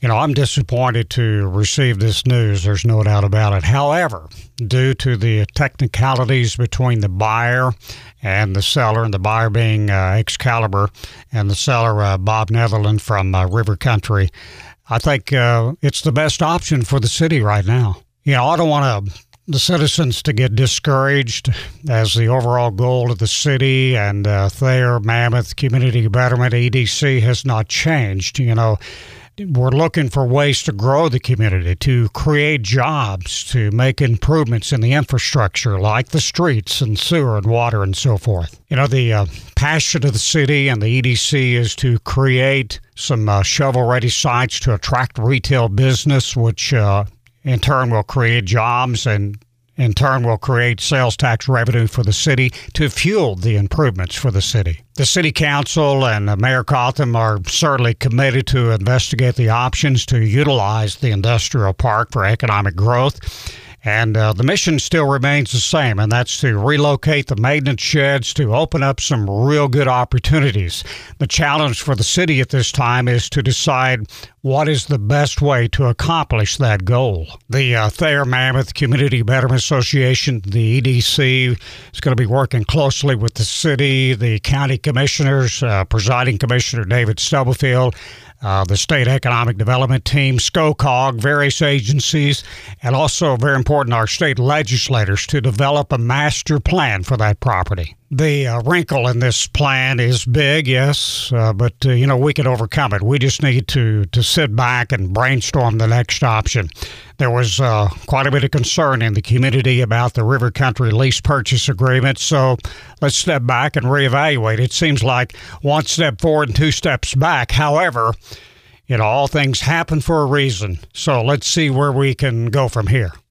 I'm disappointed to receive this news. There's no doubt about it. However, due to the technicalities between the buyer and the seller, and the buyer being Excalibur and the seller Bob Netherland from River Country, I think it's the best option for the city right now. I don't want the citizens to get discouraged, as the overall goal of the city and Thayer, Mammoth, Community Betterment, EDC has not changed. We're looking for ways to grow the community, to create jobs, to make improvements in the infrastructure like the streets and sewer and water and so forth. The passion of the city and the EDC is to create some shovel-ready sites to attract retail business, which in turn will create jobs, and in turn will create sales tax revenue for the city to fuel the improvements for the city. The City Council and Mayor Cotham are certainly committed to investigate the options to utilize the industrial park for economic growth. And the mission still remains the same, and that's to relocate the maintenance sheds to open up some real good opportunities. The challenge for the city at this time is to decide what is the best way to accomplish that goal. The Thayer Mammoth Community Betterment Association, the EDC, is going to be working closely with the city, the county commissioners, presiding commissioner David Stubblefield, the State Economic Development Team, SCOCOG, various agencies, and also, very important, our state legislators to develop a master plan for that property. The wrinkle in this plan is big, yes, but we can overcome it. We just need to sit back and brainstorm the next option. There was quite a bit of concern in the community about the River Country lease purchase agreement, so let's step back and reevaluate. It seems like one step forward and two steps back. However, all things happen for a reason, so let's see where we can go from here.